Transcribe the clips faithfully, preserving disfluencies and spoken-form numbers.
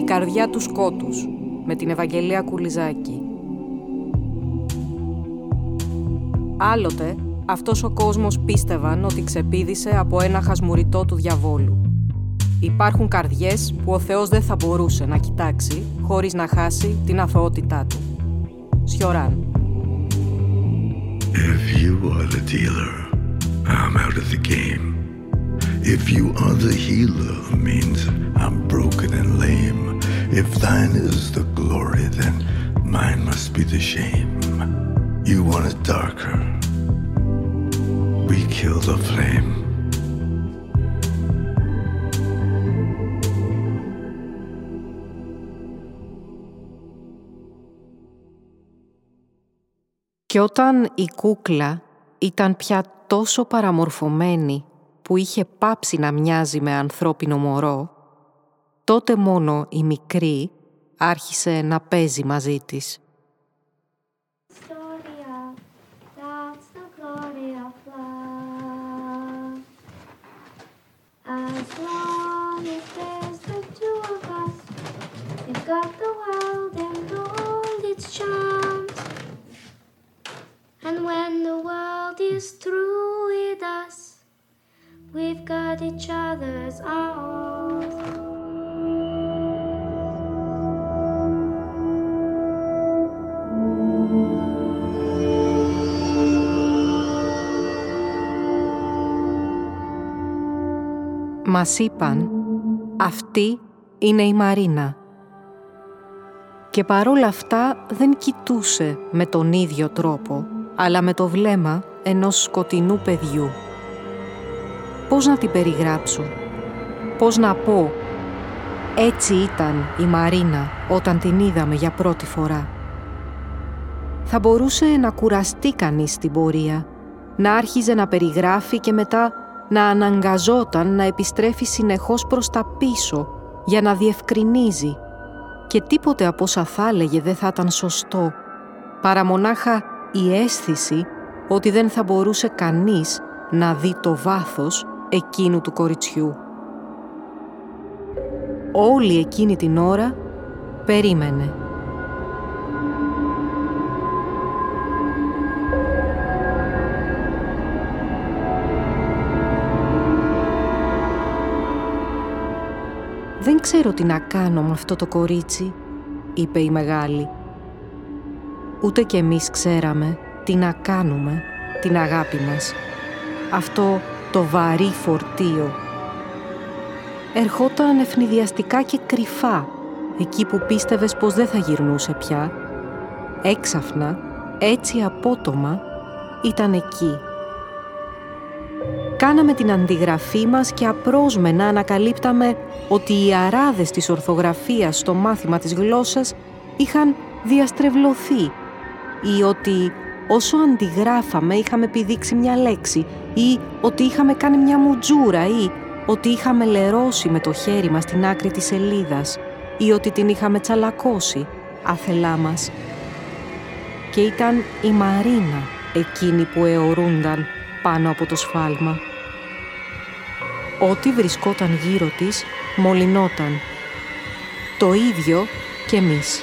καρδιά του σκότους» με την Ευαγγελία Κουλιζάκη. Άλλοτε, αυτός ο κόσμος πίστευαν ότι ξεπήδησε από ένα χασμουριτό του διαβόλου. Υπάρχουν καρδιές που ο Θεός δεν θα μπορούσε να κοιτάξει χωρίς να χάσει την αθωότητά του. Σιωράν. If you are the dealer, I'm out of the game. If you are the healer, means I'm broken and lame. If thine is the glory, then mine must be the shame. You want it darker, we kill the flame. Και όταν η κούκλα ήταν πια τόσο παραμορφωμένη που είχε πάψει να μοιάζει με ανθρώπινο μωρό, τότε μόνο η μικρή άρχισε να παίζει μαζί της. And when the world is through with us, we've got each other's arms. Μας είπαν, αυτή είναι η Μαρίνα. Και παρόλα αυτά δεν κοιτούσε με τον ίδιο τρόπο, αλλά με το βλέμμα ενός σκοτεινού παιδιού. Πώς να την περιγράψω, πώς να πω, έτσι ήταν η Μαρίνα όταν την είδαμε για πρώτη φορά. Θα μπορούσε να κουραστεί κανείς στην πορεία, να άρχιζε να περιγράφει και μετά να αναγκαζόταν να επιστρέφει συνεχώς προς τα πίσω για να διευκρινίζει, και τίποτε από όσα θα έλεγε δεν θα ήταν σωστό, παρά μονάχα η αίσθηση ότι δεν θα μπορούσε κανείς να δει το βάθος εκείνου του κοριτσιού. Όλη εκείνη την ώρα περίμενε. «Δεν ξέρω τι να κάνω με αυτό το κορίτσι», είπε η μεγάλη. Ούτε κι εμείς ξέραμε τι να κάνουμε την αγάπη μας. Αυτό το βαρύ φορτίο. Ερχόταν ευνηδιαστικά και κρυφά, εκεί που πίστευες πως δεν θα γυρνούσε πια. Έξαφνα, έτσι απότομα, ήταν εκεί. Κάναμε την αντιγραφή μας και απρόσμενα ανακαλύπταμε ότι οι αράδες της ορθογραφίας στο μάθημα της γλώσσας είχαν διαστρεβλωθεί, ή ότι όσο αντιγράφαμε είχαμε επιδείξει μια λέξη, ή ότι είχαμε κάνει μια μουτζούρα, ή ότι είχαμε λερώσει με το χέρι μας την άκρη της σελίδας, ή ότι την είχαμε τσαλακώσει άθελά μας. Και ήταν η Μαρίνα εκείνη που αιωρούνταν πάνω από το σφάλμα. Ό,τι βρισκόταν γύρω της μολυνόταν. Το ίδιο κι εμείς.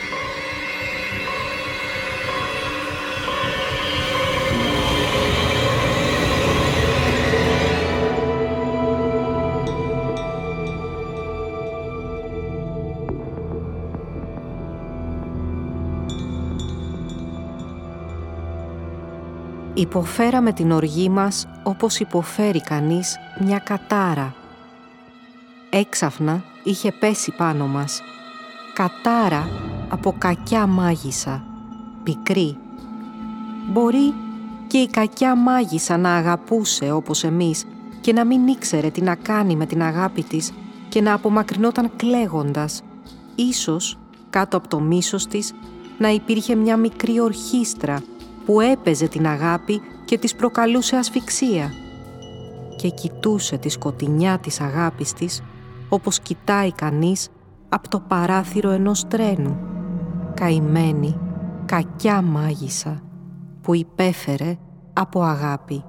Υποφέραμε την οργή μας όπως υποφέρει κανείς μια κατάρα. Έξαφνα είχε πέσει πάνω μας. Κατάρα από κακιά μάγισσα, πικρή. Μπορεί και η κακιά μάγισσα να αγαπούσε όπως εμείς και να μην ήξερε τι να κάνει με την αγάπη της και να απομακρυνόταν κλαίγοντας. Ίσως κάτω από το μίσος της να υπήρχε μια μικρή ορχήστρα που έπαιζε την αγάπη και της προκαλούσε ασφυξία. Και κοιτούσε τη σκοτεινιά της αγάπης της, όπως κοιτάει κανείς από το παράθυρο ενός τρένου. Καημένη, κακιά μάγισσα, που υπέφερε από αγάπη.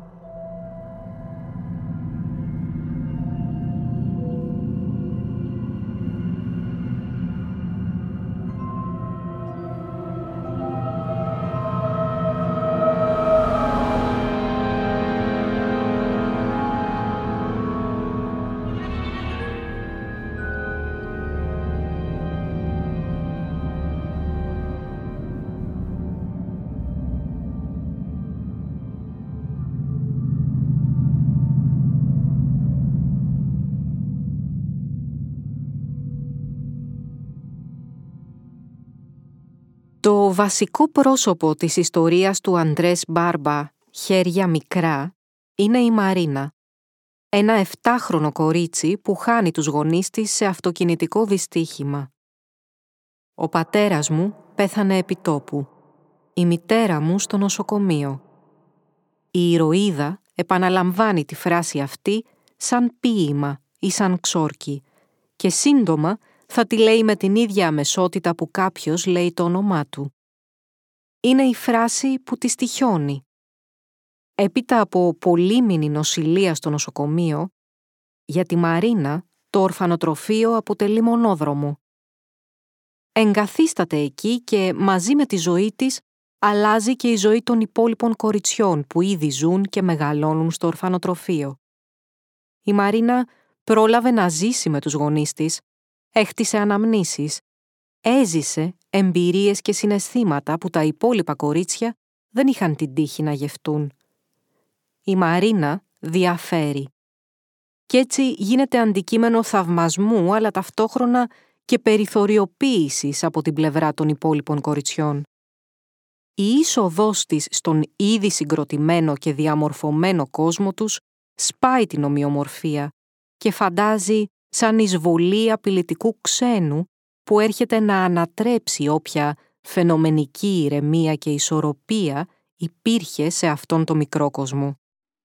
Το βασικό πρόσωπο της ιστορίας του Αντρές Μπάρμπα, «Χέρια μικρά», είναι η Μαρίνα, ένα εφτάχρονο κορίτσι που χάνει τους γονείς της σε αυτοκινητικό δυστύχημα. Ο πατέρας μου πέθανε επί τόπου, η μητέρα μου στο νοσοκομείο. Η ηρωίδα επαναλαμβάνει τη φράση αυτή σαν ποίημα ή σαν ξόρκι και σύντομα θα τη λέει με την ίδια αμεσότητα που κάποιος λέει το όνομά του. Είναι η φράση που τη στοιχιώνει. Έπειτα από πολύμηνη νοσηλεία στο νοσοκομείο, για τη Μαρίνα το ορφανοτροφείο αποτελεί μονόδρομο. Εγκαθίσταται εκεί και μαζί με τη ζωή της αλλάζει και η ζωή των υπόλοιπων κοριτσιών που ήδη ζουν και μεγαλώνουν στο ορφανοτροφείο. Η Μαρίνα πρόλαβε να ζήσει με τους γονείς της, έχτισε αναμνήσεις, έζησε εμπειρίες και συναισθήματα που τα υπόλοιπα κορίτσια δεν είχαν την τύχη να γευτούν. Η Μαρίνα διαφέρει. Κι έτσι γίνεται αντικείμενο θαυμασμού, αλλά ταυτόχρονα και περιθωριοποίησης από την πλευρά των υπόλοιπων κοριτσιών. Η είσοδός της στον ήδη συγκροτημένο και διαμορφωμένο κόσμο τους σπάει την ομοιομορφία και φαντάζει σαν εισβολή απειλητικού ξένου που έρχεται να ανατρέψει όποια φαινομενική ηρεμία και ισορροπία υπήρχε σε αυτόν τον μικρό κόσμο.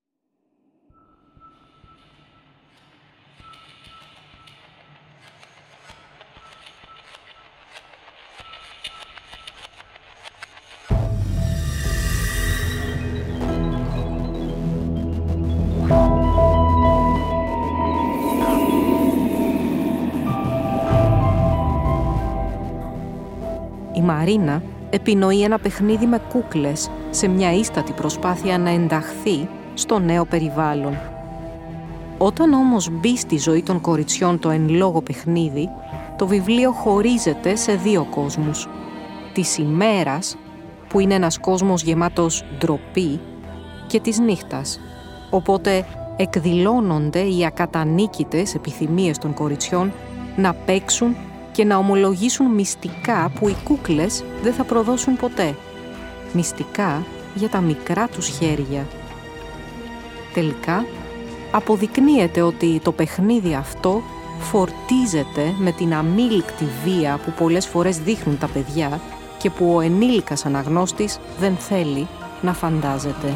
Η Μαρίνα επινοεί ένα παιχνίδι με κούκλες σε μια ίστατη προσπάθεια να ενταχθεί στο νέο περιβάλλον. Όταν όμως μπει στη ζωή των κοριτσιών το εν λόγω παιχνίδι, το βιβλίο χωρίζεται σε δύο κόσμους. Της ημέρας, που είναι ένας κόσμος γεμάτος ντροπή, και της νύχτας. Οπότε εκδηλώνονται οι ακατανίκητες επιθυμίες των κοριτσιών να παίξουν και να ομολογήσουν μυστικά που οι κούκλες δεν θα προδώσουν ποτέ. Μυστικά για τα μικρά τους χέρια. Τελικά, αποδεικνύεται ότι το παιχνίδι αυτό φορτίζεται με την αμήλικτη βία που πολλές φορές δείχνουν τα παιδιά και που ο ενήλικας αναγνώστης δεν θέλει να φαντάζεται.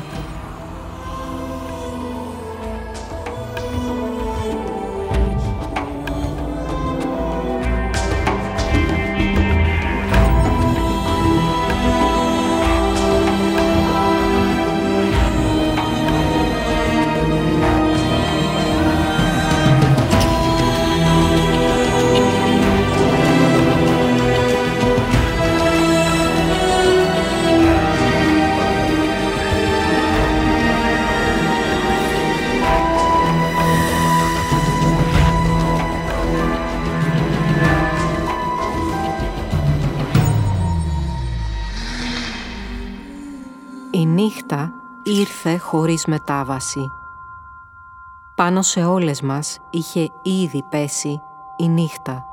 Η νύχτα ήρθε χωρίς μετάβαση. Πάνω σε όλες μας είχε ήδη πέσει η νύχτα.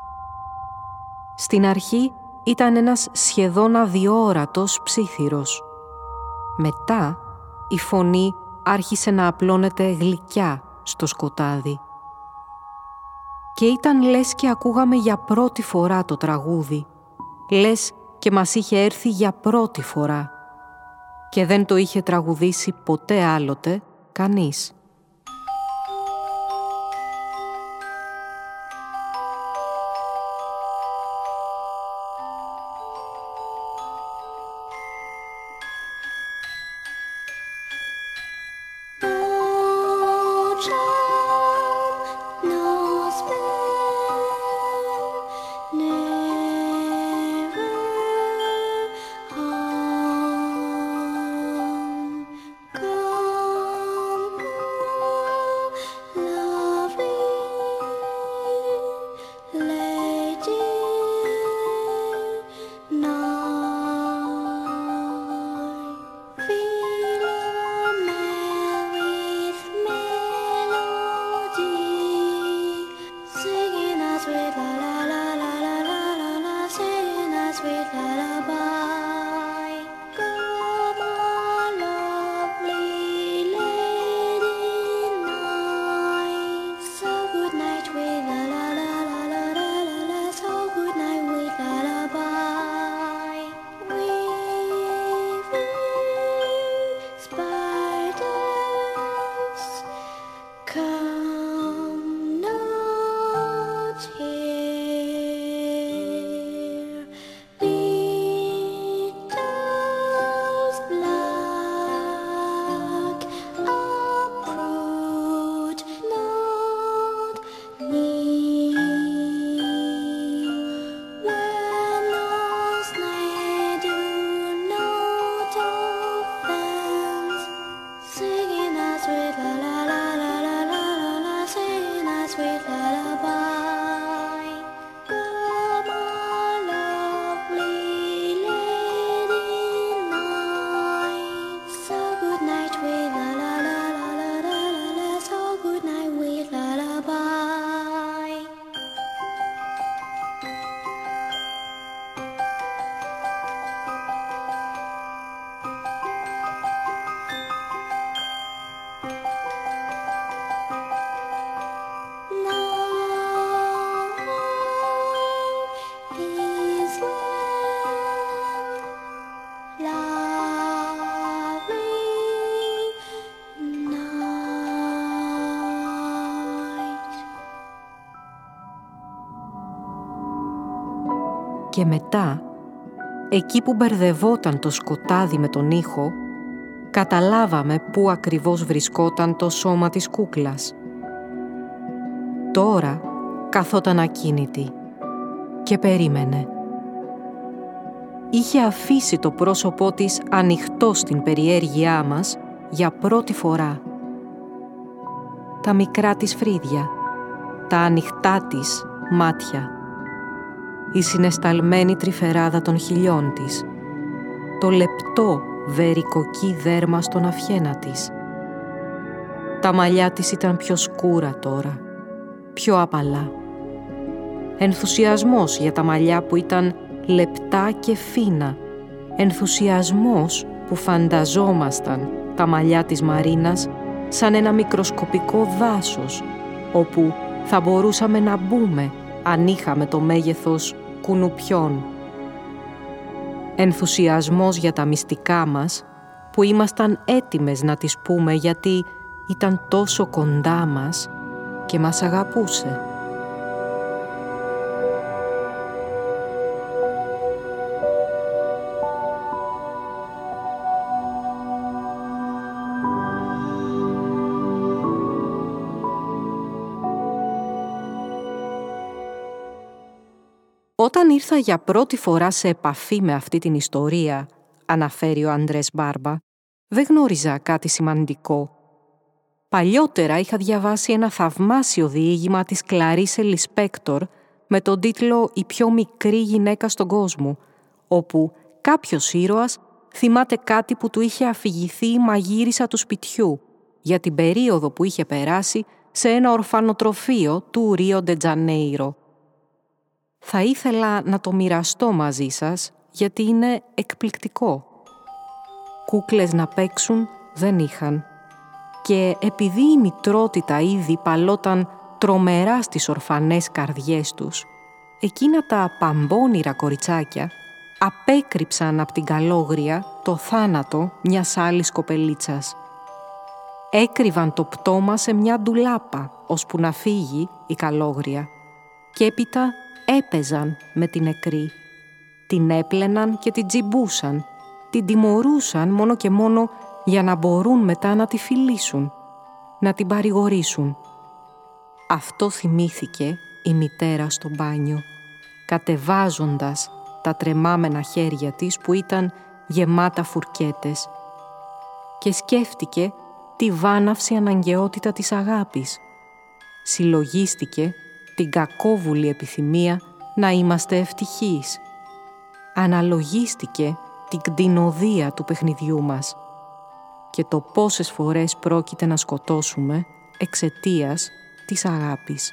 Στην αρχή ήταν ένας σχεδόν αδιόρατος ψίθυρος. Μετά η φωνή άρχισε να απλώνεται γλυκιά στο σκοτάδι. Και ήταν λες και ακούγαμε για πρώτη φορά το τραγούδι, λες και μας είχε έρθει για πρώτη φορά. Και δεν το είχε τραγουδήσει ποτέ άλλοτε κανείς. Fill our man with melody. singing a sweet la la la la la la la la, singing a sweet lullaby. Come on, lovely lady night. So good night with la la la la la la la la. So good night with lullaby. Και μετά, εκεί που μπερδευόταν το σκοτάδι με τον ήχο, καταλάβαμε πού ακριβώς βρισκόταν το σώμα της κούκλας. Τώρα καθόταν ακίνητη και περίμενε. Είχε αφήσει το πρόσωπό της ανοιχτό στην περιέργειά μας για πρώτη φορά. Τα μικρά της φρύδια, τα ανοιχτά της μάτια, η συναισθαλμένη τρυφεράδα των χιλιών της, το λεπτό βερικοκί δέρμα στον αυχένα της. Τα μαλλιά της ήταν πιο σκούρα τώρα, πιο απαλά. Ενθουσιασμός για τα μαλλιά που ήταν λεπτά και φίνα. Ενθουσιασμός που φανταζόμασταν τα μαλλιά της Μαρίνας σαν ένα μικροσκοπικό δάσος, όπου θα μπορούσαμε να μπούμε αν είχαμε το μέγεθος κουνουπιών. Ενθουσιασμός για τα μυστικά μας, που ήμασταν έτοιμες να τις πούμε γιατί ήταν τόσο κοντά μας και μας αγαπούσε. Όταν ήρθα για πρώτη φορά σε επαφή με αυτή την ιστορία, αναφέρει ο Αντρές Μπάρμπα, δεν γνώριζα κάτι σημαντικό. Παλιότερα είχα διαβάσει ένα θαυμάσιο διήγημα της Κλαρίσε Λισπέκτορ με τον τίτλο «Η πιο μικρή γυναίκα στον κόσμο», όπου κάποιος ήρωας θυμάται κάτι που του είχε αφηγηθεί η μαγείρισα του σπιτιού για την περίοδο που είχε περάσει σε ένα ορφανοτροφείο του Ρίο ντε Τζανέιρο. Θα ήθελα να το μοιραστώ μαζί σας, γιατί είναι εκπληκτικό. Κούκλες να παίξουν δεν είχαν. Και επειδή η μητρότητα ήδη παλόταν τρομερά στις ορφανές καρδιές τους, εκείνα τα παμπώνυρα κοριτσάκια απέκρυψαν από την καλόγρια το θάνατο μιας άλλης κοπελίτσας. Έκρυβαν το πτώμα σε μια ντουλάπα, ώσπου να φύγει η καλόγρια. Και έπειτα έπαιζαν με την νεκρή. Την έπλαιναν και την τζιμπούσαν. Την τιμωρούσαν μόνο και μόνο για να μπορούν μετά να τη φιλήσουν, να την παρηγορήσουν. Αυτό θυμήθηκε η μητέρα στο μπάνιο, κατεβάζοντας τα τρεμάμενα χέρια της που ήταν γεμάτα φουρκέτες, και σκέφτηκε τη βάναυση αναγκαιότητα της αγάπης. Συλλογίστηκε την κακόβουλη επιθυμία να είμαστε ευτυχείς. Αναλογίστηκε την κτηνοδία του παιχνιδιού μας και το πόσες φορές πρόκειται να σκοτώσουμε εξαιτίας της αγάπης.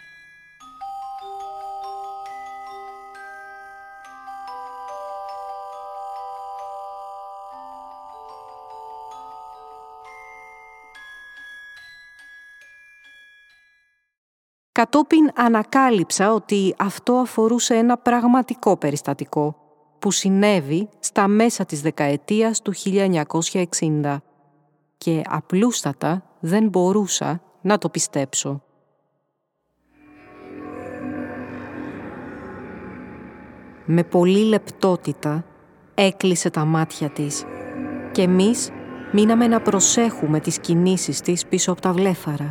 Κατόπιν ανακάλυψα ότι αυτό αφορούσε ένα πραγματικό περιστατικό που συνέβη στα μέσα της δεκαετίας του χίλια εννιακόσια εξήντα και απλούστατα δεν μπορούσα να το πιστέψω. Με πολλή λεπτότητα έκλεισε τα μάτια της και εμείς μείναμε να προσέχουμε τις κινήσεις της πίσω από τα βλέφαρα.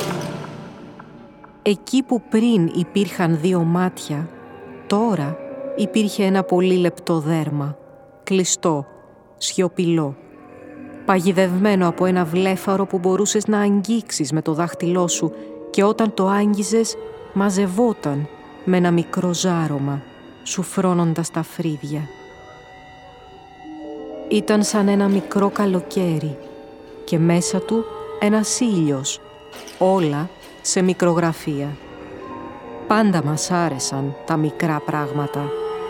Εκεί που πριν υπήρχαν δύο μάτια, τώρα υπήρχε ένα πολύ λεπτό δέρμα, κλειστό, σιωπηλό. παγιδευμένο από ένα βλέφαρο που μπορούσες να αγγίξεις με το δάχτυλό σου και όταν το άγγιζες μαζευόταν με ένα μικρό ζάρωμα, σου φρώνοντας τα φρύδια. Ήταν σαν ένα μικρό καλοκαίρι και μέσα του ένας ήλιος, όλα σε μικρογραφία. Πάντα μας άρεσαν τα μικρά πράγματα.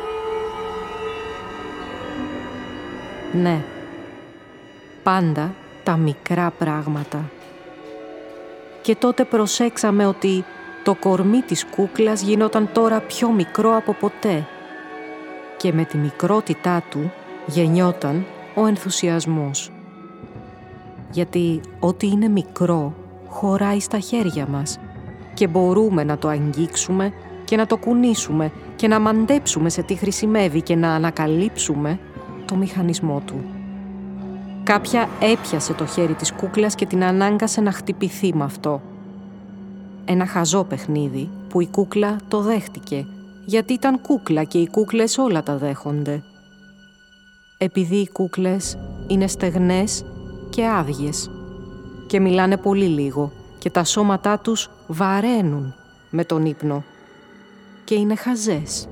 Ναι, πάντα τα μικρά πράγματα. Και τότε προσέξαμε ότι το κορμί της κούκλας γινόταν τώρα πιο μικρό από ποτέ και με τη μικρότητά του γεννιόταν ο ενθουσιασμός. Γιατί ό,τι είναι μικρό χωράει στα χέρια μας και μπορούμε να το αγγίξουμε και να το κουνήσουμε και να μαντέψουμε σε τι χρησιμεύει και να ανακαλύψουμε το μηχανισμό του. Κάποια έπιασε το χέρι της κούκλας και την ανάγκασε να χτυπηθεί με αυτό. Ένα χαζό παιχνίδι που η κούκλα το δέχτηκε, γιατί ήταν κούκλα και οι κούκλες όλα τα δέχονται. Επειδή οι κούκλες είναι στεγνές και άδειες και μιλάνε πολύ λίγο και τα σώματά τους βαραίνουν με τον ύπνο και είναι χαζές.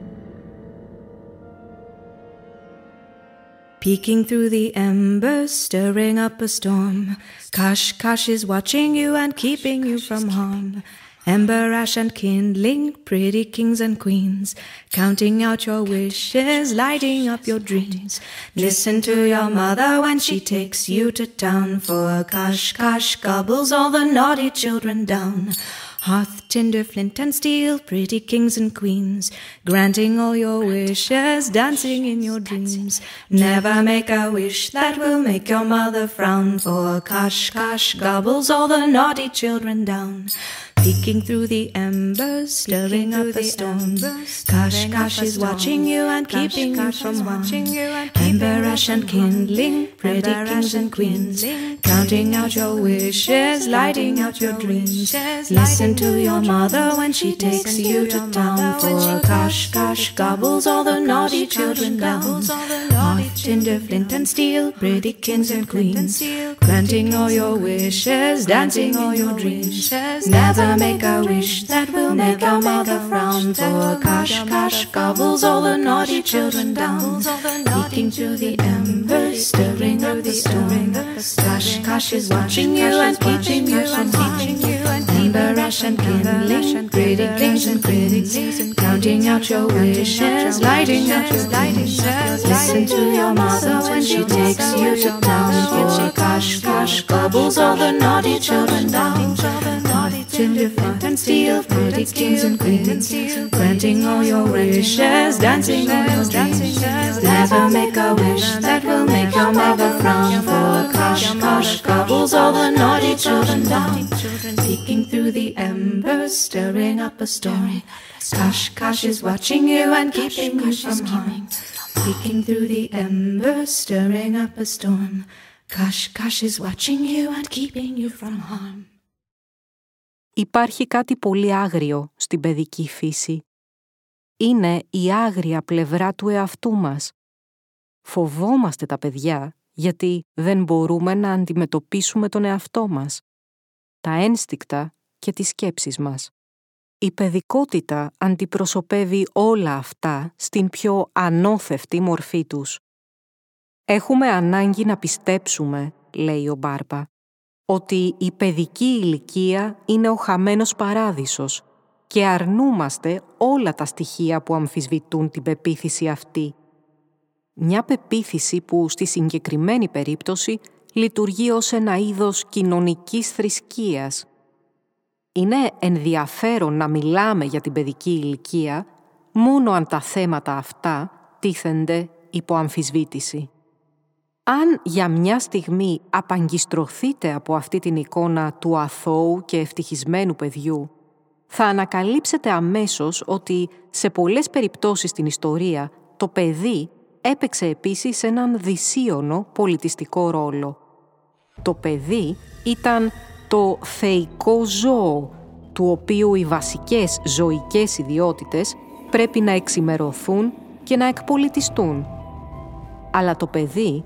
Peeking through the embers, stirring up a storm. Kash, Kash is watching you and keeping you from harm. Ember, ash and kindling, pretty kings and queens, counting out your wishes, lighting up your dreams. Listen to your mother when she takes you to town, for Kash, Kash gobbles all the naughty children down. Hearth, tinder, flint and steel, pretty kings and queens, granting all your wishes, dancing in your dreams. Never make a wish that will make your mother frown, for Kash, Kash gobbles all the naughty children down. Peeking through the embers, stirring up a storm. Kash, Kash is watching you and keeping you from harm. Ember, ash and kindling, pretty kings and queens, counting out your wishes, lighting up your dreams. Listen to your mother when she takes you to town, for Kash, Kash gobbles all the naughty children down. Hearth, tinder, flint and steel, pretty kings and queens, granting all your wishes, dancing all your dreams. Never make a wish that will make your mother frown, for Kash, Kash gobbles all the naughty children down. Peeking through the embers, stirring up the storm. Kash, Kash is watching you and keeping you from harm. Ember, ash and kindling, pretty kings and queens, counting out your wishes, lighting up your dreams. Listen to your mother when she takes you to town, for Kash, Kash gobbles all the naughty children down. Tinder, flint and steel, pretty kings and queens, granting all your wishes, dancing in your dreams. Never make a wish that will make your mother frown, for Kash, Kash gobbles all the naughty children down. Peeking through the embers, stirring up a storm. Kash, Kash is watching you and keeping you from harm. Peeking through the embers, stirring up a storm. Kash, Kash is watching you and keeping you from harm. Υπάρχει κάτι πολύ άγριο στην παιδική φύση. Είναι η άγρια πλευρά του εαυτού μας. Φοβόμαστε τα παιδιά γιατί δεν μπορούμε να αντιμετωπίσουμε τον εαυτό μας, τα ένστικτα και τις σκέψεις μας. Η παιδικότητα αντιπροσωπεύει όλα αυτά στην πιο ανώθευτη μορφή τους. Έχουμε ανάγκη να πιστέψουμε, λέει ο Μπάρμπα, ότι η παιδική ηλικία είναι ο χαμένος παράδεισος και αρνούμαστε όλα τα στοιχεία που αμφισβητούν την πεποίθηση αυτή. Μια πεποίθηση που στη συγκεκριμένη περίπτωση λειτουργεί ως ένα είδος κοινωνικής θρησκείας. Είναι ενδιαφέρον να μιλάμε για την παιδική ηλικία μόνο αν τα θέματα αυτά τίθενται υπό αμφισβήτηση. Αν για μια στιγμή απαγκιστρωθείτε από αυτή την εικόνα του αθώου και ευτυχισμένου παιδιού, θα ανακαλύψετε αμέσως ότι σε πολλές περιπτώσεις στην ιστορία το παιδί έπαιξε επίσης έναν δυσίωνο πολιτιστικό ρόλο. Το παιδί ήταν το θεϊκό ζώο, του οποίου οι βασικές ζωικές ιδιότητες πρέπει να εξημερωθούν και να εκπολιτιστούν. Αλλά το παιδί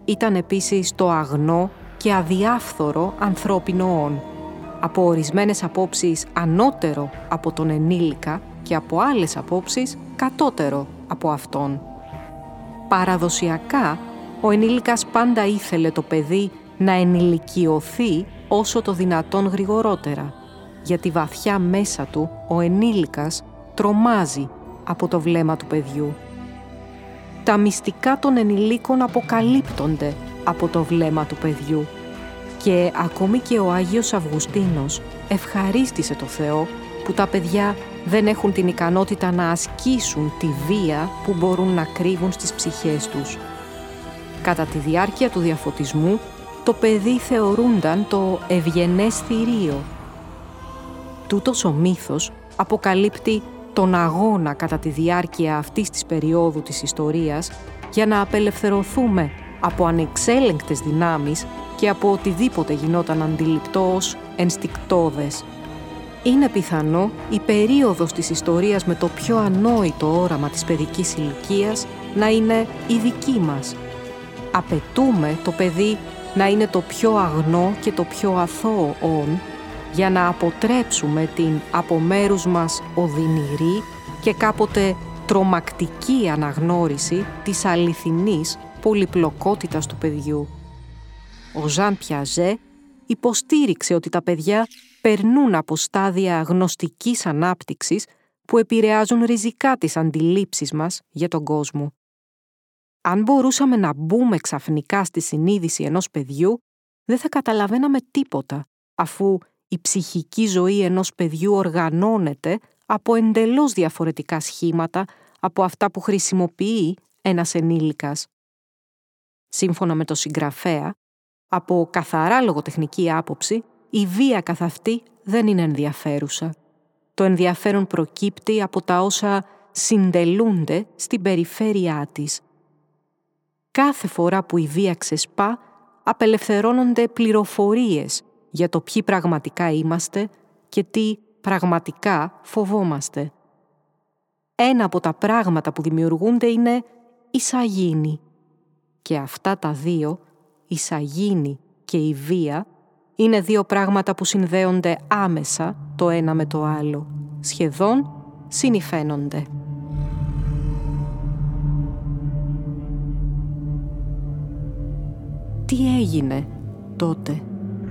ήταν επίσης το αγνό και αδιάφθορο ανθρώπινο όν, από ορισμένες απόψεις ανώτερο από τον ενήλικα και από άλλες απόψεις κατώτερο από αυτόν. Παραδοσιακά, ο ενήλικας πάντα ήθελε το παιδί να ενηλικιωθεί όσο το δυνατόν γρηγορότερα, γιατί βαθιά μέσα του ο ενήλικας τρομάζει από το βλέμμα του παιδιού. Τα μυστικά των ενηλίκων αποκαλύπτονται από το βλέμμα του παιδιού και ακόμη και ο Άγιος Αυγουστίνος ευχαρίστησε το Θεό που τα παιδιά δεν έχουν την ικανότητα να ασκήσουν τη βία που μπορούν να κρύβουν στις ψυχές τους. Κατά τη διάρκεια του διαφωτισμού, το παιδί θεωρούνταν το ευγενές θηρίο. Τούτος ο μύθος αποκαλύπτει τον αγώνα κατά τη διάρκεια αυτής της περίοδου της ιστορίας για να απελευθερωθούμε από ανεξέλεγκτες δυνάμεις και από οτιδήποτε γινόταν αντιληπτό ως ενστικτώδες. Είναι πιθανό η περίοδος της ιστορίας με το πιο ανόητο όραμα της παιδικής ηλικίας να είναι η δική μας. Απαιτούμε το παιδί να είναι το πιο αγνό και το πιο αθώο όν, για να αποτρέψουμε την από μέρους μας οδυνηρή και κάποτε τρομακτική αναγνώριση της αληθινής πολυπλοκότητας του παιδιού. Ο Ζαν Πιαζέ υποστήριξε ότι τα παιδιά περνούν από στάδια γνωστικής ανάπτυξης που επηρεάζουν ριζικά τις αντιλήψεις μας για τον κόσμο. Αν μπορούσαμε να μπούμε ξαφνικά στη συνείδηση ενός παιδιού, δεν θα καταλαβαίναμε τίποτα, αφού η ψυχική ζωή ενός παιδιού οργανώνεται από εντελώς διαφορετικά σχήματα από αυτά που χρησιμοποιεί ένας ενήλικας. Σύμφωνα με το συγγραφέα, από καθαρά λογοτεχνική άποψη, η βία καθ' αυτή δεν είναι ενδιαφέρουσα. Το ενδιαφέρον προκύπτει από τα όσα συντελούνται στην περιφέρειά της. Κάθε φορά που η βία ξεσπά, απελευθερώνονται πληροφορίες για το ποιοι πραγματικά είμαστε και τι πραγματικά φοβόμαστε. Ένα από τα πράγματα που δημιουργούνται είναι η σαγίνη. Και αυτά τα δύο, η σαγίνη και η βία, είναι δύο πράγματα που συνδέονται άμεσα το ένα με το άλλο, σχεδόν συνυφαίνονται. Τι έγινε τότε?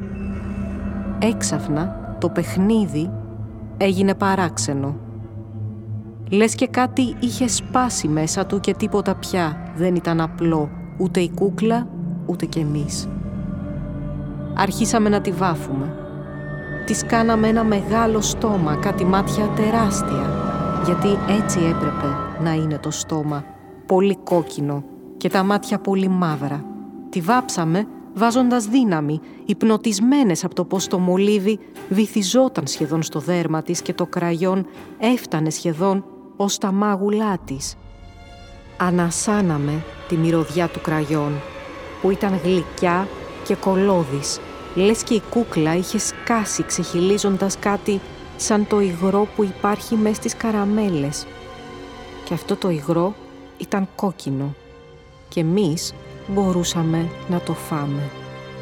Έξαφνα το παιχνίδι έγινε παράξενο. Λες και κάτι είχε σπάσει μέσα του και τίποτα πια δεν ήταν απλό, ούτε η κούκλα, ούτε κι εμείς. Αρχίσαμε να τη βάφουμε. Της κάναμε ένα μεγάλο στόμα, κάτι μάτια τεράστια, γιατί έτσι έπρεπε να είναι το στόμα, πολύ κόκκινο και τα μάτια πολύ μαύρα. Τη βάψαμε βάζοντας δύναμη, υπνοτισμένες από το πως το μολύβι βυθιζόταν σχεδόν στο δέρμα της και το κραγιόν έφτανε σχεδόν ως τα μάγουλά της. Ανασάναμε τη μυρωδιά του κραγιόν, που ήταν γλυκιά και κολώδης, λες και η κούκλα είχε σκάσει ξεχυλίζοντας κάτι σαν το υγρό που υπάρχει μες στις καραμέλες. Και αυτό το υγρό ήταν κόκκινο και εμείς μπορούσαμε να το φάμε.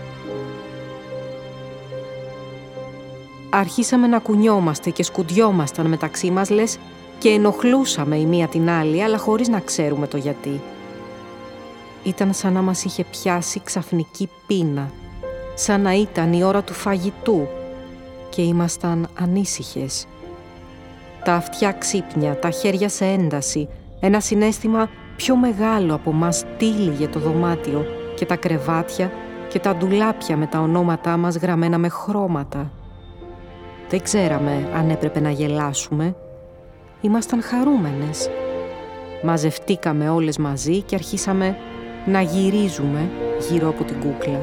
Αρχίσαμε να κουνιόμαστε και σκουντιόμασταν μεταξύ μας, λες, και ενοχλούσαμε η μία την άλλη, αλλά χωρίς να ξέρουμε το γιατί. Ήταν σαν να μας είχε πιάσει ξαφνική πείνα, σαν να ήταν η ώρα του φαγητού και ήμασταν ανήσυχες. Τα αυτιά ξύπνια, τα χέρια σε ένταση, ένα συναίσθημα πιο μεγάλο από μας τύλιγε το δωμάτιο και τα κρεβάτια και τα ντουλάπια με τα ονόματά μας γραμμένα με χρώματα. Δεν ξέραμε αν έπρεπε να γελάσουμε. Ήμασταν χαρούμενες. Μαζευτήκαμε όλες μαζί και αρχίσαμε να γυρίζουμε γύρω από την κούκλα.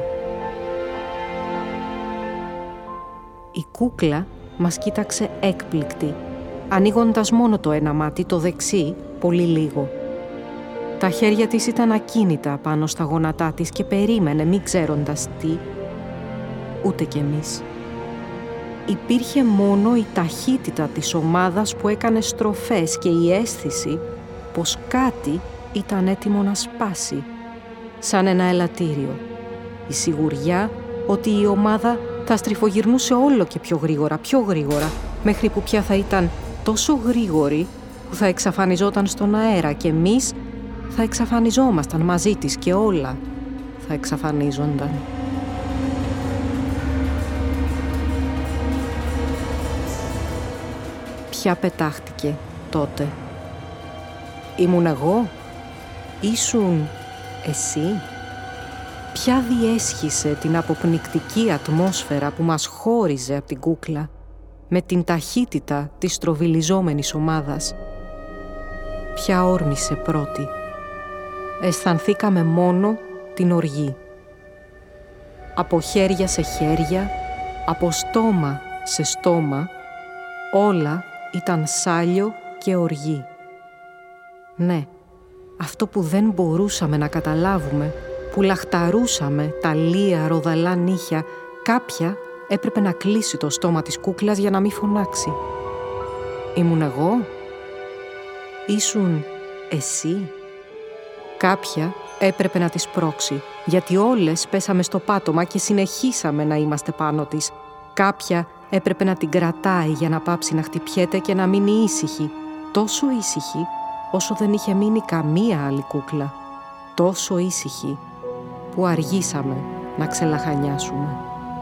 Η κούκλα μας κοίταξε έκπληκτη, ανοίγοντας μόνο το ένα μάτι, το δεξί, πολύ λίγο. Τα χέρια της ήταν ακίνητα πάνω στα γόνατά της και περίμενε, μη ξέροντας τι, ούτε κι εμείς. Υπήρχε μόνο η ταχύτητα της ομάδας που έκανε στροφές και η αίσθηση πως κάτι ήταν έτοιμο να σπάσει, σαν ένα ελαττήριο. Η σιγουριά ότι η ομάδα θα στριφογυρνούσε όλο και πιο γρήγορα, πιο γρήγορα, μέχρι που πια θα ήταν τόσο γρήγορη που θα εξαφανιζόταν στον αέρα και εμείς θα εξαφανιζόμασταν μαζί της και όλα θα εξαφανίζονταν. Ποια πετάχτηκε τότε? Ήμουν εγώ? Ήσουν εσύ? Ποια διέσχισε την αποπνικτική ατμόσφαιρα που μας χώριζε από την κούκλα με την ταχύτητα της στροβιλιζόμενης ομάδας? Ποια όρμησε πρώτη? Αισθανθήκαμε μόνο την οργή. Από χέρια σε χέρια, από στόμα σε στόμα, όλα ήταν σάλιο και οργή. Ναι, αυτό που δεν μπορούσαμε να καταλάβουμε, που λαχταρούσαμε τα λία ροδαλά νύχια, κάποια έπρεπε να κλείσει το στόμα της κούκλας για να μην φωνάξει. Ήμουν εγώ? Ήσουν εσύ? Κάποια έπρεπε να τις πρόξει, γιατί όλες πέσαμε στο πάτωμα και συνεχίσαμε να είμαστε πάνω της. Κάποια έπρεπε να την κρατάει για να πάψει να χτυπιέται και να μείνει ήσυχη, τόσο ήσυχη όσο δεν είχε μείνει καμία άλλη κούκλα, τόσο ήσυχη που αργήσαμε να ξελαχανιάσουμε.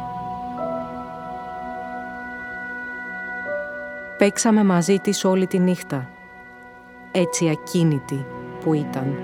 Παίξαμε μαζί της όλη τη νύχτα, έτσι ακίνητη που ήταν.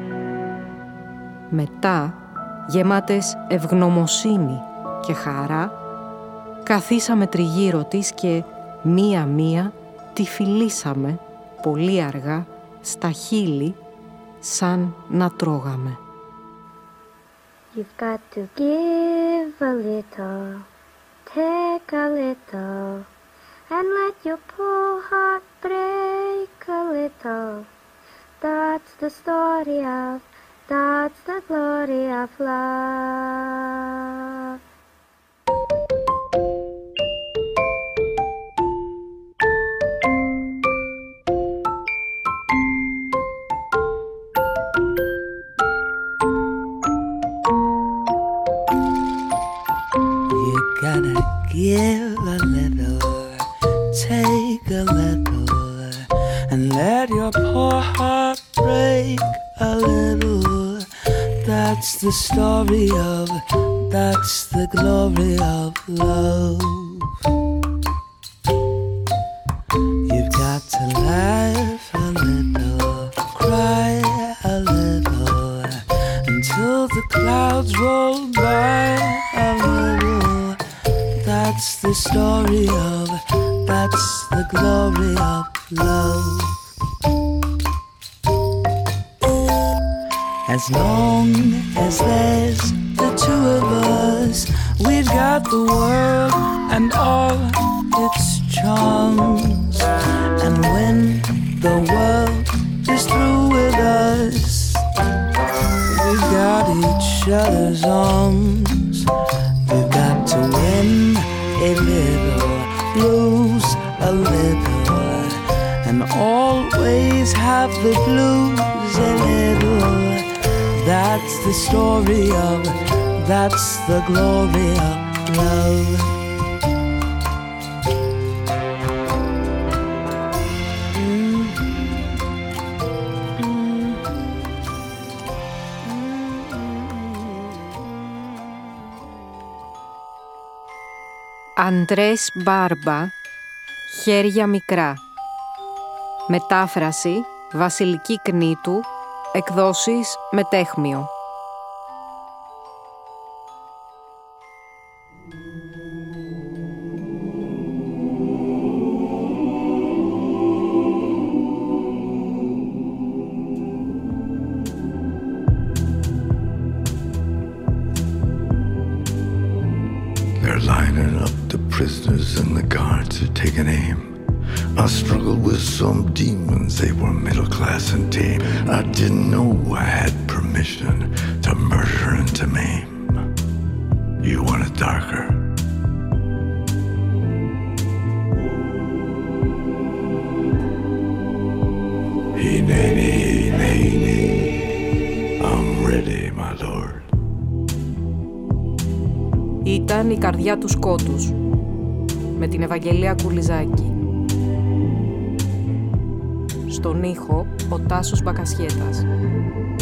Μετά, γεμάτες ευγνωμοσύνη και χαρά, καθίσαμε τριγύρω της και μία-μία τη φιλήσαμε πολύ αργά στα χείλη, σαν να τρώγαμε. You've got to give a little, take a little, and let your poor heart break a little. That's the story of, that's the glory of love. Gotta give a little, take a little, and let your poor heart break a little. That's the story of, that's the glory of love. You've got to laugh a little, cry a little, until the clouds roll by a little. That's the story of, that's the glory of love. As long as there's the two of us, we've got the world and all its charms. And when the world is through with us, we've got each other's arms. We've got to win a little, lose a little, and always have the blues a little. That's the story of, that's the glory of love. Αντρές Μπάρμπα, «Χέρια μικρά». Μετάφραση Βασιλική Κνήτου, εκδόσεις Μετέχμιο. They're lining up the prisoners and the guards are taking aim. I struggled with some demons, they were middle class and tame. I didn't know I had permission to murder and to maim. You want it darker? Hey, nay, nay, nay, nay. I'm ready, my lord. ήταν «Η καρδιά του σκότους» με την Ευαγγελία Κουλιζάκη. Στον ήχο ο Τάσος Μπακασιέτας.